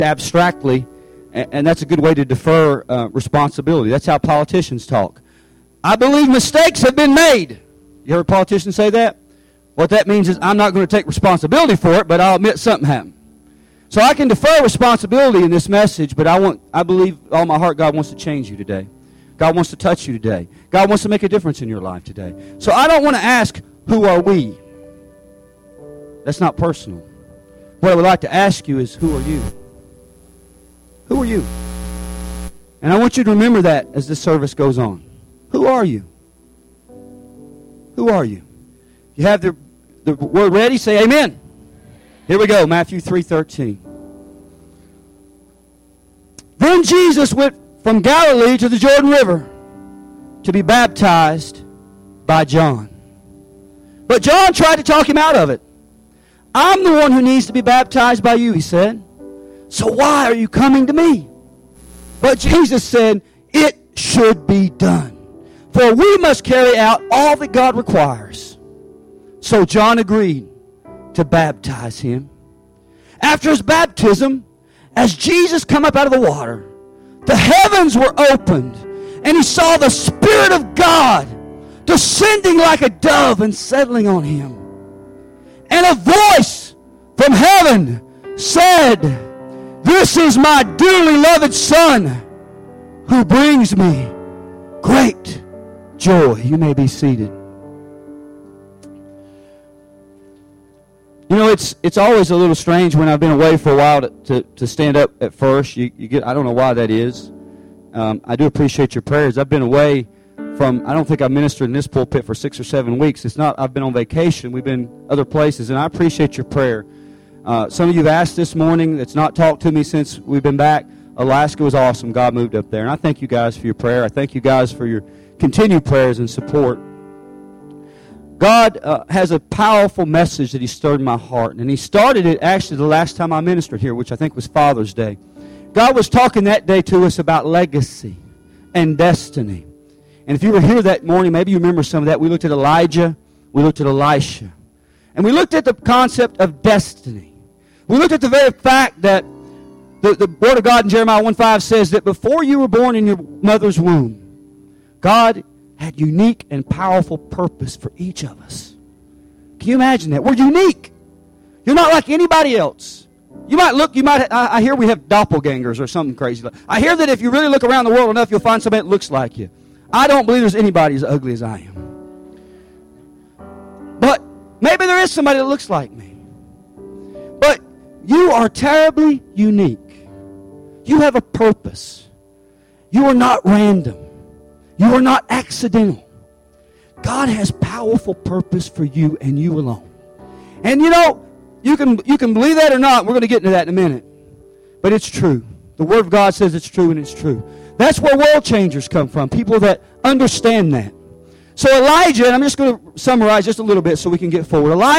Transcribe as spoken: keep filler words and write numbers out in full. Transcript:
abstractly, and, and that's a good way to defer uh, responsibility. That's how politicians talk. I believe mistakes have been made. You heard politicians say that? What that means is I'm not going to take responsibility for it, but I'll admit something happened. So I can defer responsibility in this message, but I want I believe all my heart God wants to change you today. God wants to touch you today. God wants to make a difference in your life today. So I don't want to ask, who are we? That's not personal. What I would like to ask you is, who are you? Who are you? And I want you to remember that as this service goes on. Who are you? Who are you? You have the, the word ready? Say amen. Here we go, Matthew three thirteen. Then Jesus went from Galilee to the Jordan River to be baptized by John. But John tried to talk him out of it. I'm the one who needs to be baptized by you, he said. So why are you coming to me? But Jesus said, it should be done. For we must carry out all that God requires. So John agreed to baptize him. After his baptism, as Jesus come up out of the water, the heavens were opened, and he saw the Spirit of God descending like a dove and settling on him. And a voice from heaven said, this is my dearly loved Son, who brings me great joy. You may be seated. You know, it's it's always a little strange when I've been away for a while to, to, to stand up at first. You, you get I don't know why that is. Um, I do appreciate your prayers. I've been away from, I don't think I ministered in this pulpit for six or seven weeks. It's not, I've been on vacation. We've been other places, and I appreciate your prayer. Uh, some of you have asked this morning that's not talked to me since we've been back. Alaska was awesome. God moved up there. And I thank you guys for your prayer. I thank you guys for your continued prayers and support. God uh, has a powerful message that he stirred in my heart. And he started it actually the last time I ministered here, which I think was Father's Day. God was talking that day to us about legacy and destiny. And if you were here that morning, maybe you remember some of that. We looked at Elijah. We looked at Elisha. And we looked at the concept of destiny. We looked at the very fact that the, the Word of God in Jeremiah one five says that before you were born in your mother's womb, God had unique and powerful purpose for each of us. Can you imagine that? We're unique. You're not like anybody else. You might look, you might, I, I hear we have doppelgangers or something crazy. I hear that if you really look around the world enough, you'll find somebody that looks like you. I don't believe there's anybody as ugly as I am. But maybe there is somebody that looks like me. But you are terribly unique. You have a purpose. You are not random. You are not accidental. God has powerful purpose for you and you alone. And you know, you can you can believe that or not. We're going to get into that in a minute. But it's true. The Word of God says it's true, and it's true. That's where world changers come from, people that understand that. So Elijah, and I'm just going to summarize just a little bit so we can get forward. Elijah